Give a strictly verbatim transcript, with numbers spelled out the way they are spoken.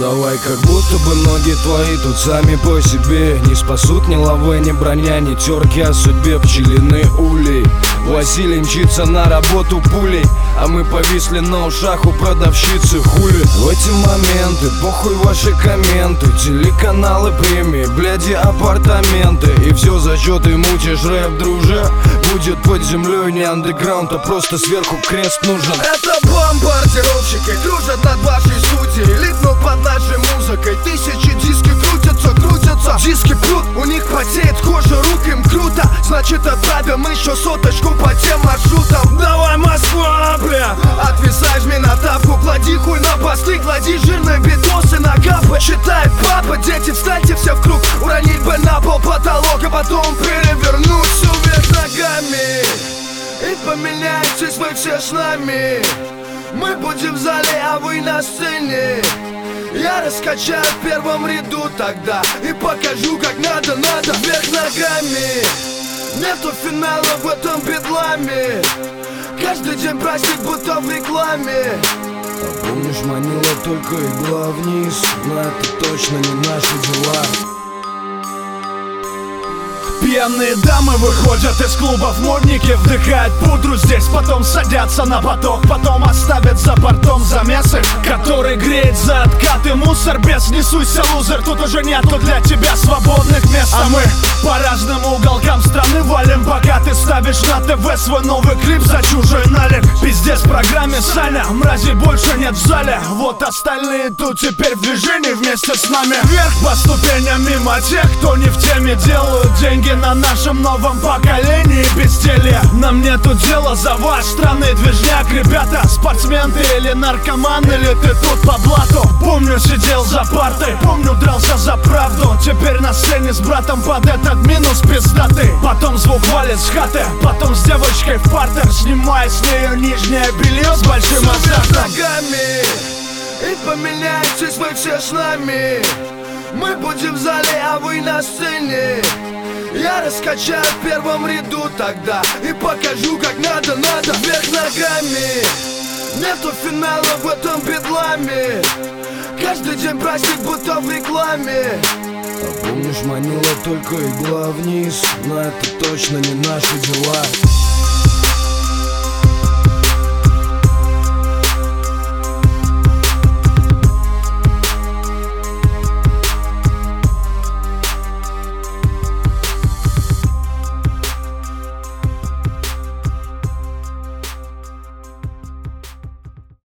давай, как будто бы ноги твои тут сами по себе. Не спасут ни лавы, ни броня, ни терки о судьбе пчелиный улей. Василий мчится на работу пулей, а мы повисли на ушах у продавщицы хули. В эти моменты похуй ваши комменты, телеканалы, премии, бляди, апартаменты. И все за счет и мутишь рэп, друже. Будет под землей не андеграунд, а просто сверху крест нужен. Это бомбардировщики кружат над вашей сути, липнут под нашей музыкой. Тысячи диски крутятся, крутятся, диски прут, у них потеет кожа рук, им круто. Значит, отправим еще соточку по тем маршрутам. Давай, Москва, бля! Отвисай, жми на тапку, клади хуй на посты, клади жирные битосы на капы. Читает папа, дети, встаньте все в круг, уронить бы на пол потолок, а потом перевернуть всю вверх ногами. И поменяйтесь вы все с нами. Мы будем в зале, а вы на сцене. Я раскачаю в первом ряду тогда и покажу, как надо, надо вверх ногами. Нету финала в этом бедламе. Каждый день праздник, будто в рекламе. А помнишь, манила только игла вниз, но это точно не наши дела. Пьяные дамы выходят из клубов, модники вдыхают пудру здесь, потом садятся на поток, потом оставят за бортом замесы, который греет за откаты. Мусор без, не суйся, лузер, тут уже нету для тебя свободных мест. А мы по разным уголкам страны валим, пока ты ставишь на ТВ свой новый клип за чужой налик. Пиздец в программе Саня, мрази больше нет в зале, вот остальные тут теперь в движении вместе с нами. Вверх по ступеням мимо тех, кто не в теме, делают деньги на нашем новом поколении безделья. Нам нету дела за ваш странный движняк, ребята. Спортсмен ты или наркоман, или ты тут по блату. Помню, сидел за партой, помню, дрался за правду. Теперь на сцене с братом под этот минус пиздатый. Потом звук валит с хаты, потом с девочкой в партер, снимая с нее нижнее белье с большим азартом. И поменяйтесь вы все с нами. Мы будем в зале, а вы на сцене. Я раскачаю в первом ряду тогда и покажу, как надо, надо вверх ногами. Нету финала в этом бедламе. Каждый день праздник, будто в рекламе. А помнишь, манила только игла вниз, но это точно не наши дела.